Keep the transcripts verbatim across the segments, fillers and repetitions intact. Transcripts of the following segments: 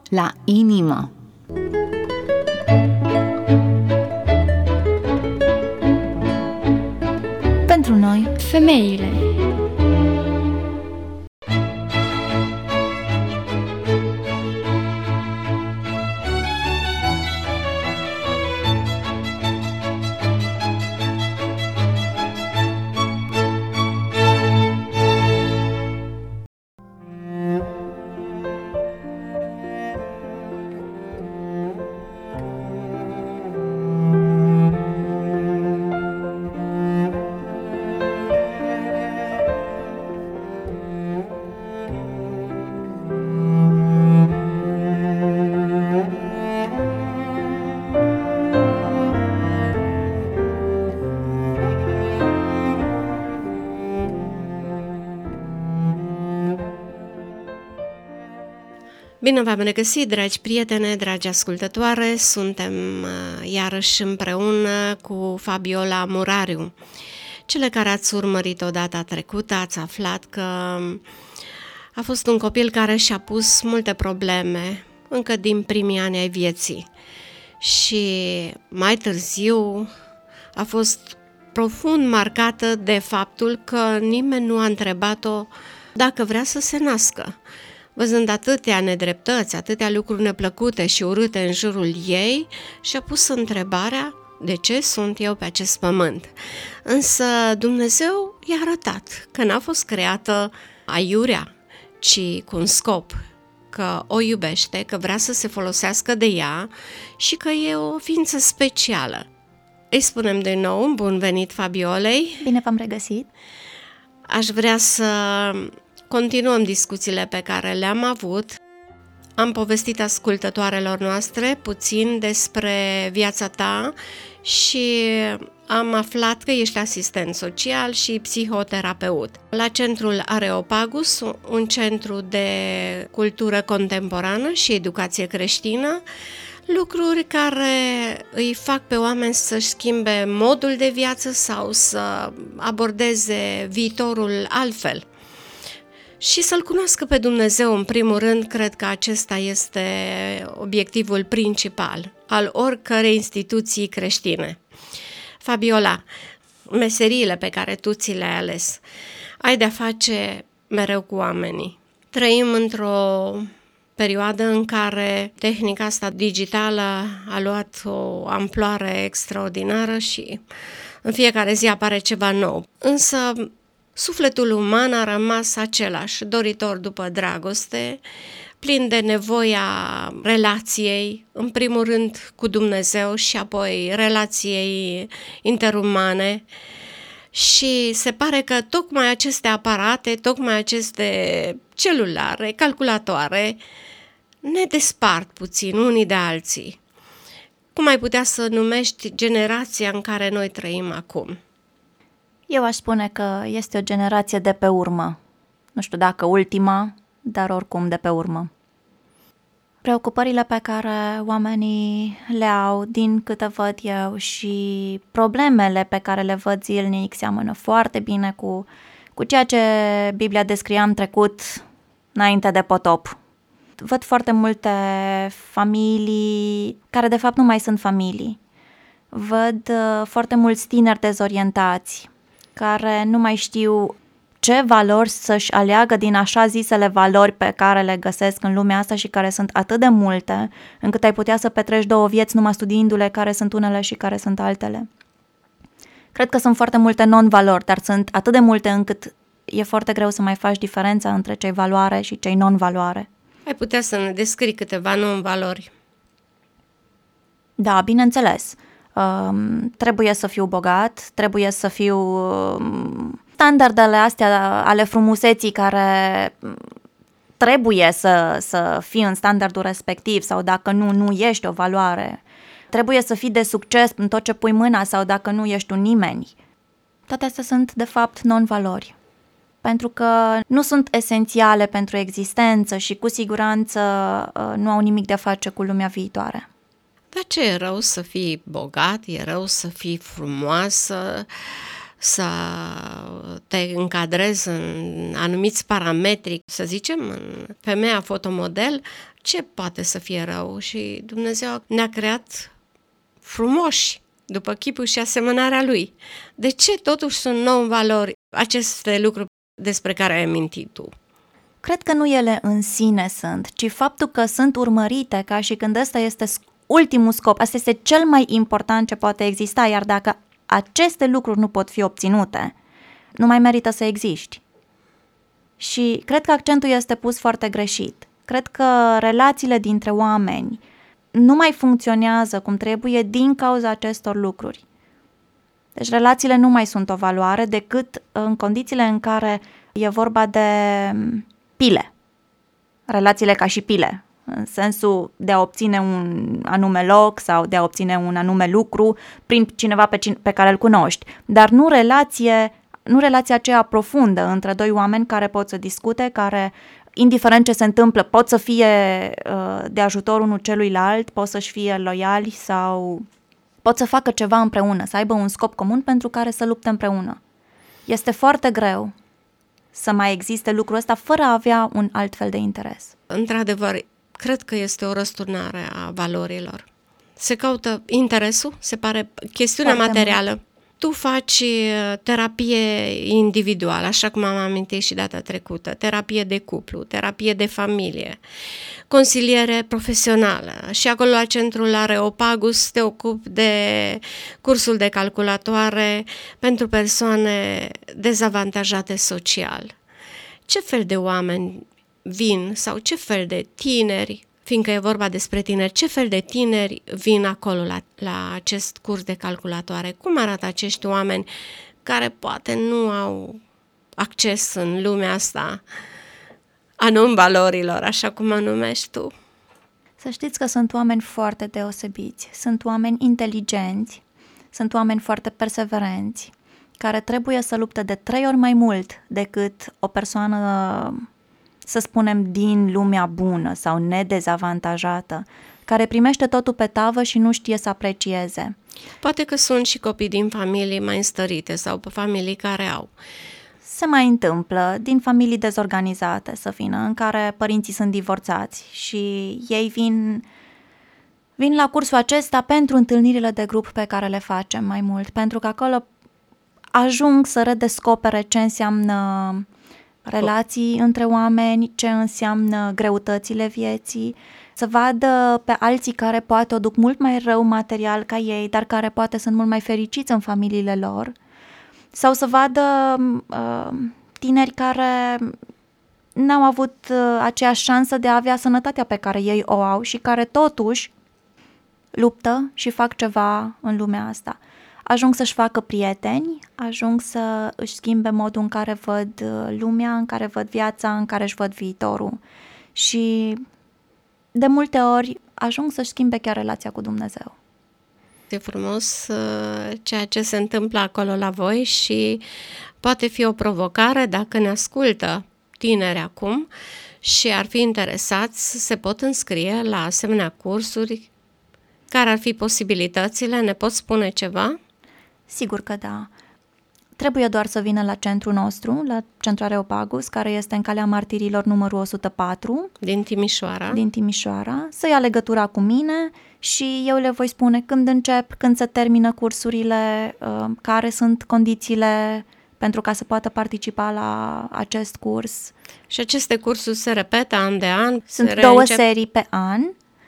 la inimă. Pentru noi, femeile. Bine v-am regăsit, dragi prietene, dragi ascultătoare, suntem uh, iarăși împreună cu Fabiola Murariu. Cele care ați urmărit-o data trecută ați aflat că a fost un copil care și-a pus multe probleme încă din primii ani ai vieții și mai târziu a fost profund marcată de faptul că nimeni nu a întrebat-o dacă vrea să se nască. Văzând atâtea nedreptăți, atâtea lucruri neplăcute și urâte în jurul ei, și-a pus întrebarea: de ce sunt eu pe acest pământ? Însă Dumnezeu i-a arătat că n-a fost creată aiurea, ci cu un scop, că o iubește, că vrea să se folosească de ea și că e o ființă specială. Îi spunem de nou bun venit Fabiolei. Bine v-am regăsit. Aș vrea să continuăm discuțiile pe care le-am avut. Am povestit ascultătoarelor noastre puțin despre viața ta și am aflat că ești asistent social și psihoterapeut la Centrul Areopagus, un centru de cultură contemporană și educație creștină, lucruri care îi fac pe oameni să-și schimbe modul de viață sau să abordeze viitorul altfel. Și să-L cunoască pe Dumnezeu, în primul rând, cred că acesta este obiectivul principal al oricărei instituții creștine. Fabiola, meseriile pe care tu ți le-ai ales, ai de-a face mereu cu oamenii. Trăim într-o perioadă în care tehnica asta digitală a luat o amploare extraordinară și în fiecare zi apare ceva nou. Însă sufletul uman a rămas același, doritor după dragoste, plin de nevoia relației, în primul rând cu Dumnezeu și apoi relației interumane. Și se pare că tocmai aceste aparate, tocmai aceste celulare, calculatoare, ne despart puțin unii de alții. Cum ai putea să numești generația în care noi trăim acum? Eu aș spune că este o generație de pe urmă. Nu știu dacă ultima, dar oricum de pe urmă. Preocupările pe care oamenii le au, din câte văd eu, și problemele pe care le văd zilnic seamănă foarte bine cu, cu ceea ce Biblia descria în trecut, înainte de potop. Văd foarte multe familii care de fapt nu mai sunt familii. Văd uh, foarte mulți tineri dezorientați care nu mai știu ce valori să-și aleagă din așa zisele valori pe care le găsesc în lumea asta și care sunt atât de multe, încât ai putea să petreci două vieți numai studiindu-le care sunt unele și care sunt altele. Cred că sunt foarte multe non-valori, dar sunt atât de multe încât e foarte greu să mai faci diferența între cei valoare și cei non-valoare. Ai putea să ne descrii câteva non-valori? Da, bineînțeles. Um, trebuie să fiu bogat, trebuie să fiu um, standardele astea ale frumuseții care trebuie să, să fii în standardul respectiv sau dacă nu, nu ești o valoare. Trebuie să fii de succes în tot ce pui mâna sau dacă nu ești un nimeni. Toate astea sunt de fapt non-valori, pentru că nu sunt esențiale pentru existență și cu siguranță nu au nimic de a face cu lumea viitoare. Dar ce e rău să fii bogat, e rău să fii frumoasă, să te încadrezi în anumiți parametri, să zicem, în femeia fotomodel, ce poate să fie rău? Și Dumnezeu ne-a creat frumoși, după chipul și asemănarea Lui. De ce totuși sunt nou valori aceste lucruri despre care ai amintit tu? Cred că nu ele în sine sunt, ci faptul că sunt urmărite ca și când ăsta este ultimul scop. Asta este cel mai important ce poate exista, iar dacă aceste lucruri nu pot fi obținute, nu mai merită să existi. Și cred că accentul este pus foarte greșit. Cred că relațiile dintre oameni nu mai funcționează cum trebuie din cauza acestor lucruri. Deci relațiile nu mai sunt o valoare decât în condițiile în care e vorba de pile. Relațiile ca și pile, în sensul de a obține un anume loc sau de a obține un anume lucru prin cineva pe, cine, pe care îl cunoști, dar nu relație, nu relația aceea profundă între doi oameni care pot să discute, care, indiferent ce se întâmplă, pot să fie uh, de ajutor unul celuilalt, pot să-și fie loiali sau pot să facă ceva împreună, să aibă un scop comun pentru care să lupte împreună. Este foarte greu să mai existe lucrul ăsta fără a avea un alt fel de interes. Într-adevăr, cred că este o răsturnare a valorilor. Se caută interesul, se pare chestiunea foarte materială. Mult. Tu faci terapie individuală, așa cum am amintit și data trecută, terapie de cuplu, terapie de familie, consiliere profesională și acolo la centrul Areopagus te ocupi de cursul de calculatoare pentru persoane dezavantajate social. Ce fel de oameni vin sau ce fel de tineri, fiindcă e vorba despre tineri, ce fel de tineri vin acolo la, la acest curs de calculatoare? Cum arată acești oameni care poate nu au acces în lumea asta a non-valorilor, așa cum o numești tu? Să știți că sunt oameni foarte deosebiți, sunt oameni inteligenți, sunt oameni foarte perseverenți, care trebuie să lupte de trei ori mai mult decât o persoană, să spunem, din lumea bună sau nedezavantajată, care primește totul pe tavă și nu știe să aprecieze. Poate că sunt și copii din familii mai înstărite sau pe familii care au. Se mai întâmplă din familii dezorganizate să vină, în care părinții sunt divorțați și ei vin, vin la cursul acesta pentru întâlnirile de grup pe care le facem mai mult, pentru că acolo ajung să redescopere ce înseamnă relații între oameni, ce înseamnă greutățile vieții, să vadă pe alții care poate o duc mult mai rău material ca ei, dar care poate sunt mult mai fericiți în familiile lor, sau să vadă uh, tineri care n-au avut uh, aceeași șansă de a avea sănătatea pe care ei o au și care totuși luptă și fac ceva în lumea asta. Ajung să-și facă prieteni, ajung să își schimbe modul în care văd lumea, în care văd viața, în care își văd viitorul. Și de multe ori ajung să-și schimbe chiar relația cu Dumnezeu. E frumos uh, ceea ce se întâmplă acolo la voi și poate fi o provocare dacă ne ascultă tineri acum și ar fi interesați, se pot înscrie la asemenea cursuri. Care ar fi posibilitățile? Ne poți spune ceva? Sigur că da. Trebuie doar să vină la centrul nostru, la Centrul Areopagus, care este în Calea Martirilor numărul o sută patru. Din Timișoara. Din Timișoara. Să ia legătura cu mine și eu le voi spune când încep, când se termină cursurile, care sunt condițiile pentru ca să poată participa la acest curs. Și aceste cursuri se repetă an de an? Sunt două serii pe an.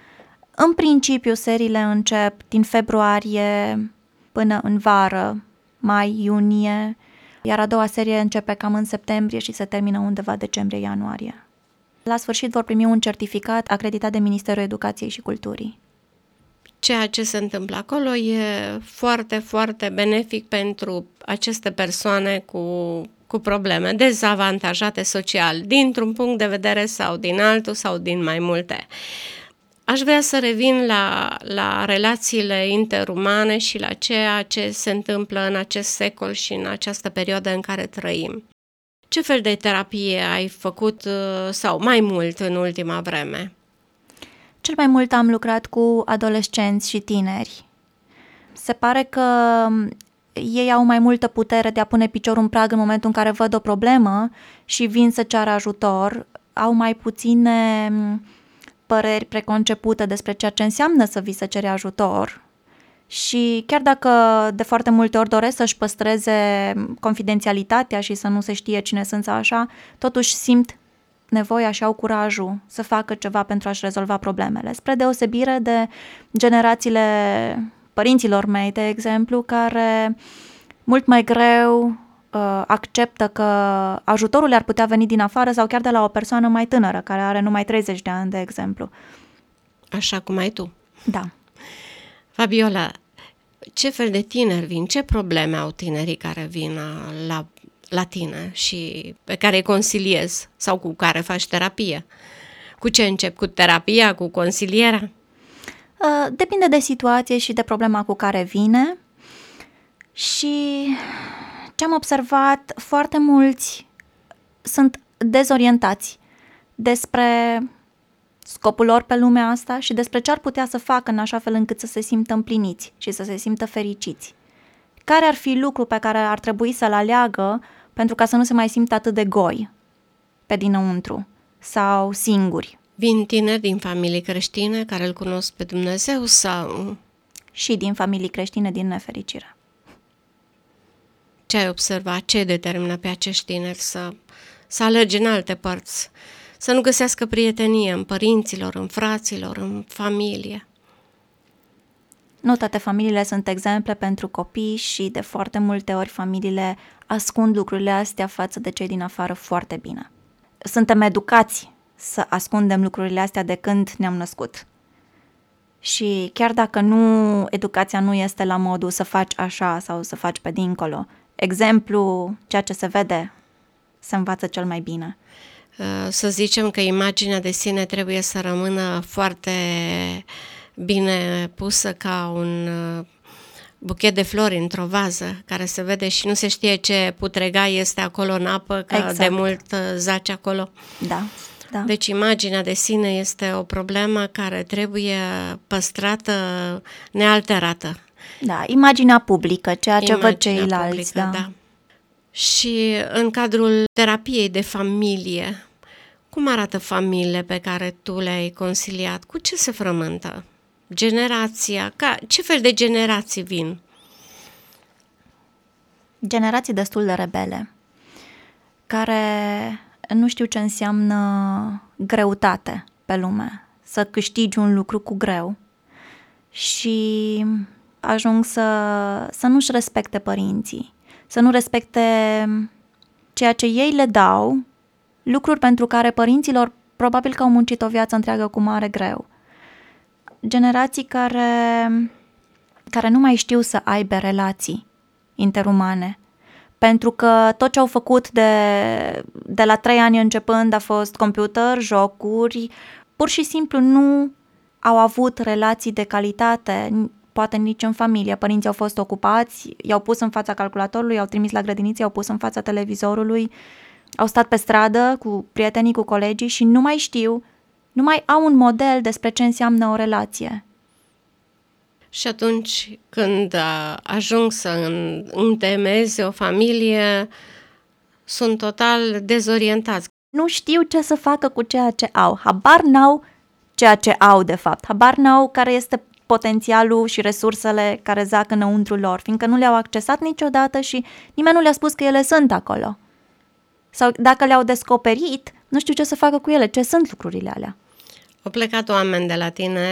În principiu, seriile încep din februarie până în vară, mai, iunie, iar a doua serie începe cam în septembrie și se termină undeva decembrie-ianuarie. La sfârșit vor primi un certificat acreditat de Ministerul Educației și Culturii. Ceea ce se întâmplă acolo e foarte, foarte benefic pentru aceste persoane cu, cu probleme dezavantajate social, dintr-un punct de vedere sau din altul sau din mai multe. Aș vrea să revin la, la relațiile interumane și la ceea ce se întâmplă în acest secol și în această perioadă în care trăim. Ce fel de terapie ai făcut sau mai mult în ultima vreme? Cel mai mult am lucrat cu adolescenți și tineri. Se pare că ei au mai multă putere de a pune piciorul în prag în momentul în care văd o problemă și vin să ceară ajutor, au mai puține păreri preconcepute despre ceea ce înseamnă să vii să ceri ajutor. Și chiar dacă de foarte multe ori doresc să-și păstreze confidențialitatea și să nu se știe cine sunt sau așa, totuși simt nevoia și au curajul să facă ceva pentru a-și rezolva problemele. Spre deosebire de generațiile părinților mei, de exemplu, care mult mai greu uh, acceptă că ajutorul le-ar putea veni din afară sau chiar de la o persoană mai tânără, care are numai treizeci de ani, de exemplu. Așa cum ai tu. Da. Fabiola, ce fel de tineri vin? Ce probleme au tinerii care vin la, la tine și pe care îi consiliezi sau cu care faci terapie? Cu ce încep? Cu terapia? Cu consilierea? Depinde de situație și de problema cu care vine. Și ce am observat, foarte mulți sunt dezorientați despre scopul lor pe lumea asta și despre ce ar putea să facă în așa fel încât să se simtă împliniți și să se simtă fericiți. Care ar fi lucru pe care ar trebui să-l aleagă pentru ca să nu se mai simtă atât de goi pe dinăuntru sau singuri? Vin tineri din familii creștine care îl cunosc pe Dumnezeu sau... Și din familii creștine din nefericire. Ce ai observat? Ce determină pe acești tineri să, să alerge în alte părți? Să nu găsească prietenie în părinților, în fraților, în familie? Nu toate familiile sunt exemple pentru copii și de foarte multe ori familiile ascund lucrurile astea față de cei din afară foarte bine. Suntem educați să ascundem lucrurile astea de când ne-am născut. Și chiar dacă nu, educația nu este la modul să faci așa sau să faci pe dincolo, exemplu, ceea ce se vede, se învață cel mai bine. Să zicem că imaginea de sine trebuie să rămână foarte bine pusă ca un buchet de flori într-o vază, care se vede și nu se știe ce putregai este acolo în apă, că exact. De mult zace acolo. Da, da. Deci imaginea de sine este o problemă care trebuie păstrată nealterată. Da, imaginea publică, ceea ce imaginea văd ceilalți. Publică, da. Da. Și în cadrul terapiei de familie, cum arată familiile pe care tu le-ai consiliat? Cu ce se frământă? Generația? Ca, ce fel de generații vin? Generații destul de rebele, care nu știu ce înseamnă greutate pe lume, să câștigi un lucru cu greu și ajung să, să nu-și respecte părinții, să nu respecte ceea ce ei le dau, lucruri pentru care părinților probabil că au muncit o viață întreagă cu mare greu. Generații care, care nu mai știu să aibă relații interumane, pentru că tot ce au făcut de, de la trei ani începând a fost computer, jocuri, pur și simplu nu au avut relații de calitate, poate nici în familie. Părinții au fost ocupați, i-au pus în fața calculatorului, i-au trimis la grădiniță, i-au pus în fața televizorului, au stat pe stradă cu prietenii, cu colegii și nu mai știu, nu mai au un model despre ce înseamnă o relație. Și atunci când ajung să întemeze o familie, sunt total dezorientați. Nu știu ce să facă cu ceea ce au. Habar n-au ceea ce au de fapt. Habar n-au care este potențialul și resursele care zac înăuntru lor, fiindcă nu le-au accesat niciodată și nimeni nu le-a spus că ele sunt acolo. Sau dacă le-au descoperit, nu știu ce să facă cu ele, ce sunt lucrurile alea. Au plecat oameni de la tine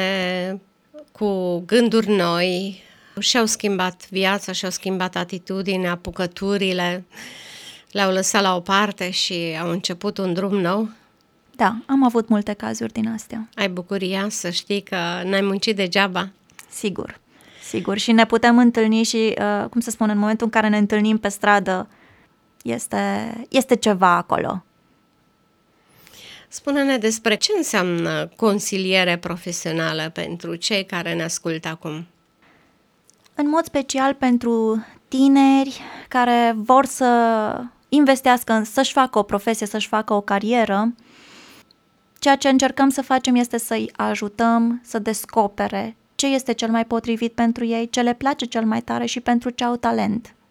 cu gânduri noi, și-au schimbat viața, și-au schimbat atitudinea, apucăturile, le-au lăsat la o parte și au început un drum nou. Da, am avut multe cazuri din astea. Ai bucuria să știi că n-ai muncit degeaba? Sigur, sigur. Și ne putem întâlni și, uh, cum să spun, în momentul în care ne întâlnim pe stradă, este, este ceva acolo. Spune-ne despre ce înseamnă consiliere profesională pentru cei care ne ascultă acum. În mod special pentru tineri care vor să investească, să-și facă o profesie, să-și facă o carieră, ceea ce încercăm să facem este să-i ajutăm să descopere ce este cel mai potrivit pentru ei, ce le place cel mai tare și pentru ce au talent.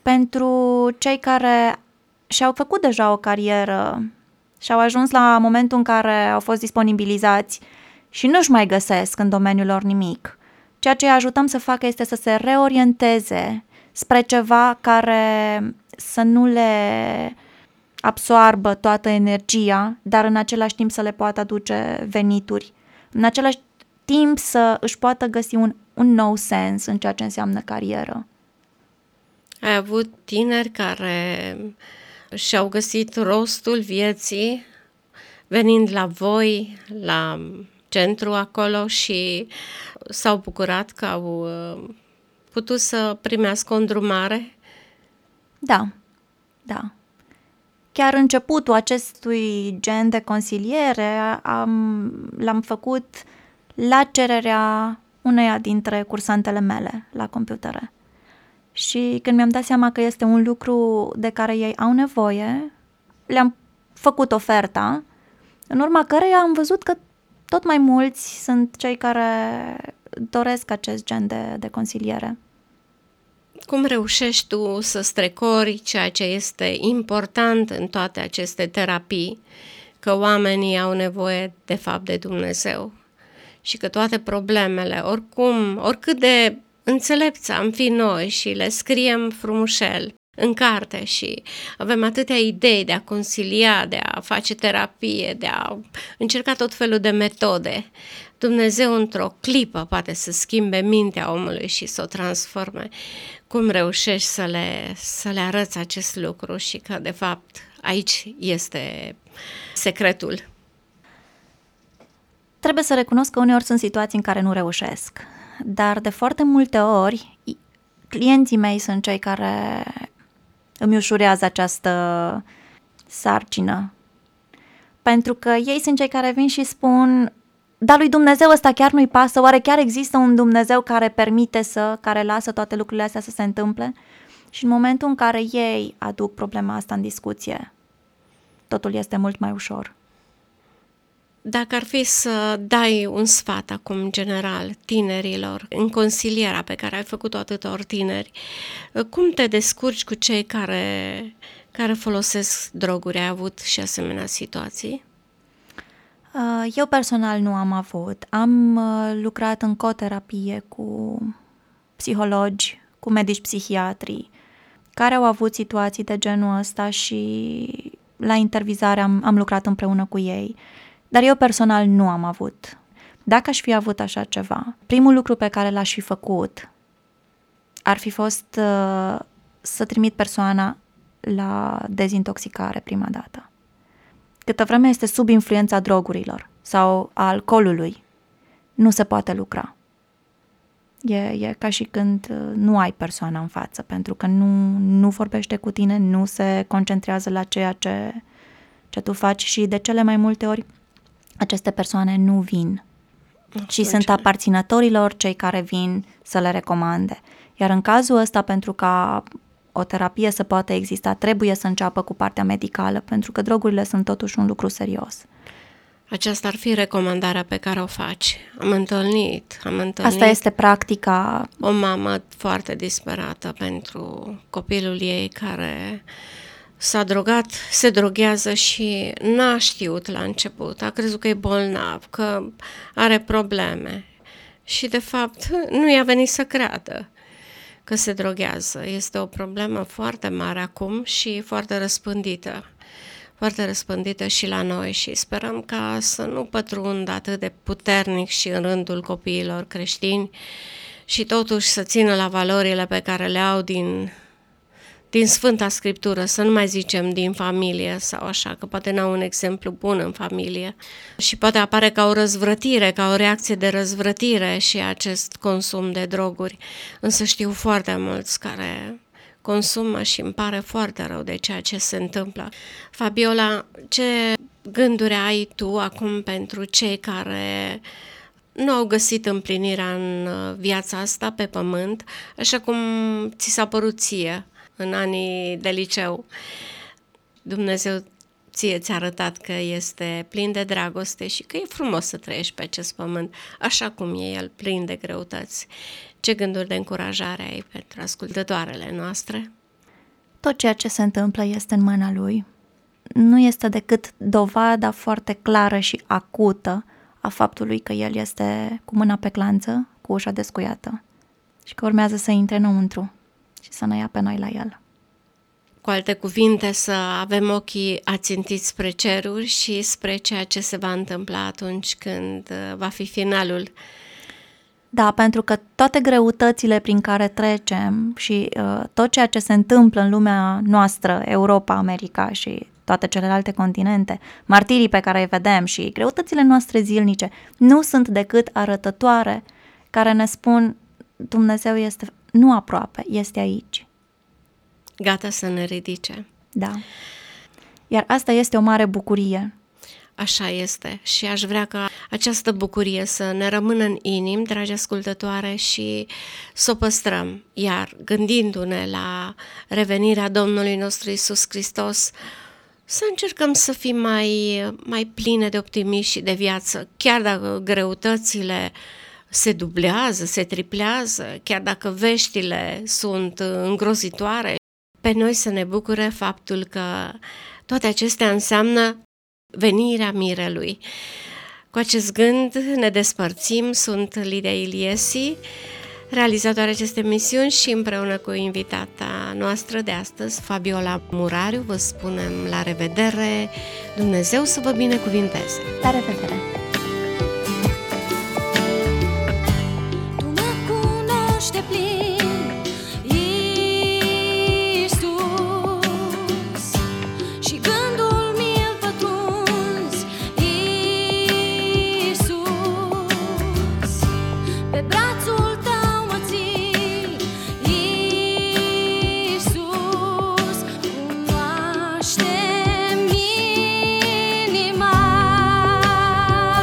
pentru cei care și-au făcut deja o carieră și-au ajuns la momentul în care au fost disponibilizați și nu-și mai găsesc în domeniul lor nimic. Ceea ce îi ajutăm să facă este să se reorienteze spre ceva care să nu le absoarbă toată energia, dar în același timp să le poată aduce venituri. În același timp să își poată găsi un, un nou sens în ceea ce înseamnă carieră. Ai avut tineri care și-au găsit rostul vieții venind la voi, la centru acolo și s-au bucurat că au putut să primească o îndrumare? Da, da. Chiar începutul acestui gen de consiliere am, l-am făcut la cererea uneia dintre cursantele mele la computere. Și când mi-am dat seama că este un lucru de care ei au nevoie, le-am făcut oferta, în urma căreia am văzut că tot mai mulți sunt cei care doresc acest gen de, de consiliere. Cum reușești tu să strecori ceea ce este important în toate aceste terapii, că oamenii au nevoie de fapt de Dumnezeu și că toate problemele, oricum, oricât de înțelepți am fi noi și le scriem frumușel în carte și avem atâtea idei de a consilia, de a face terapie, de a încerca tot felul de metode, Dumnezeu într-o clipă poate să schimbe mintea omului și să o transforme. Cum reușești să le, să le arăți acest lucru și că, de fapt, aici este secretul? Trebuie să recunosc că uneori sunt situații în care nu reușesc, dar de foarte multe ori clienții mei sunt cei care îmi ușurează această sarcină. Pentru că ei sunt cei care vin și spun: dar lui Dumnezeu ăsta chiar nu-i pasă? Oare chiar există un Dumnezeu care permite să, care lasă toate lucrurile astea să se întâmple? Și în momentul în care ei aduc problema asta în discuție, totul este mult mai ușor. Dacă ar fi să dai un sfat acum general tinerilor, în consilierea pe care ai făcut-o atâtor tineri, cum te descurci cu cei care, care folosesc droguri? Ai avut și asemenea situații? Eu personal nu am avut. Am lucrat în coterapie cu psihologi, cu medici psihiatri, care au avut situații de genul ăsta și la intervizare am, am lucrat împreună cu ei. Dar eu personal nu am avut. Dacă aș fi avut așa ceva, primul lucru pe care l-aș fi făcut ar fi fost uh, să trimit persoana la dezintoxicare prima dată. Câtă vreme este sub influența drogurilor sau a alcoolului, nu se poate lucra. E, e ca și când nu ai persoana în față, pentru că nu, nu vorbește cu tine, nu se concentrează la ceea ce, ce tu faci și de cele mai multe ori aceste persoane nu vin. Atunci. Și sunt aparținătorilor cei care vin să le recomande. Iar în cazul ăsta, pentru ca o terapie să poată exista, trebuie să înceapă cu partea medicală, pentru că drogurile sunt totuși un lucru serios. Aceasta ar fi recomandarea pe care o faci. Am întâlnit, am întâlnit Asta este practica. O mamă foarte disperată pentru copilul ei care s-a drogat, se droghează și n-a știut la început. A crezut că e bolnav, că are probleme și de fapt nu i-a venit să creadă că se droghează. Este o problemă foarte mare acum și foarte răspândită. foarte răspândită și la noi și sperăm ca să nu pătrundă atât de puternic și în rândul copiilor creștini și totuși să țină la valorile pe care le au din, din Sfânta Scriptură, să nu mai zicem din familie sau așa, că poate n-au un exemplu bun în familie și poate apare ca o răzvrătire, ca o reacție de răzvrătire și acest consum de droguri, însă știu foarte mulți care consumă și îmi pare foarte rău de ceea ce se întâmplă. Fabiola, ce gânduri ai tu acum pentru cei care nu au găsit împlinirea în viața asta pe pământ, așa cum ți s-a părut ție în anii de liceu? Dumnezeu ție ți-a arătat că este plin de dragoste și că e frumos să trăiești pe acest pământ, așa cum e el, plin de greutăți. Ce gânduri de încurajare ai pentru ascultătoarele noastre? Tot ceea ce se întâmplă este în mâna Lui. Nu este decât dovada foarte clară și acută a faptului că El este cu mâna pe clanță, cu ușa descuiată și că urmează să intre înăuntru și să ne ia pe noi la El. Cu alte cuvinte, să avem ochii ațintiți spre ceruri și spre ceea ce se va întâmpla atunci când va fi finalul. Da, pentru că toate greutățile prin care trecem și uh, tot ceea ce se întâmplă în lumea noastră, Europa, America și toate celelalte continente, martirii pe care îi vedem și greutățile noastre zilnice, nu sunt decât arătătoare care ne spun Dumnezeu este nu aproape, este aici. Gata să ne ridice. Da. Iar asta este o mare bucurie. Așa este și aș vrea ca această bucurie să ne rămână în inim, dragi ascultătoare, și să o păstrăm. Iar gândindu-ne la revenirea Domnului nostru Iisus Hristos, să încercăm să fim mai, mai pline de optimism și de viață, chiar dacă greutățile se dublează, se triplează, chiar dacă veștile sunt îngrozitoare, pe noi să ne bucure faptul că toate acestea înseamnă venirea mirelui. Cu acest gând ne despărțim. Sunt Lidia Iliesi, realizatoarea acestei emisiuni, și împreună cu invitata noastră de astăzi, Fabiola Murariu, vă spunem la revedere. Dumnezeu să vă binecuvinteze! La revedere! Tu mă cunoști plin, Iisus, și gândul mi-l pătrunzi, Iisus, pe brațul tău mă ții, Iisus, cunoaște-mi inima.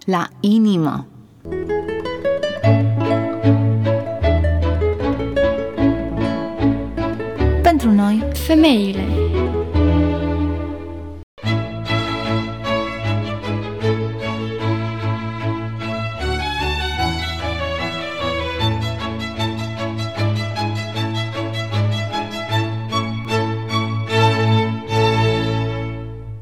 La inimă. Pentru noi, Femeile.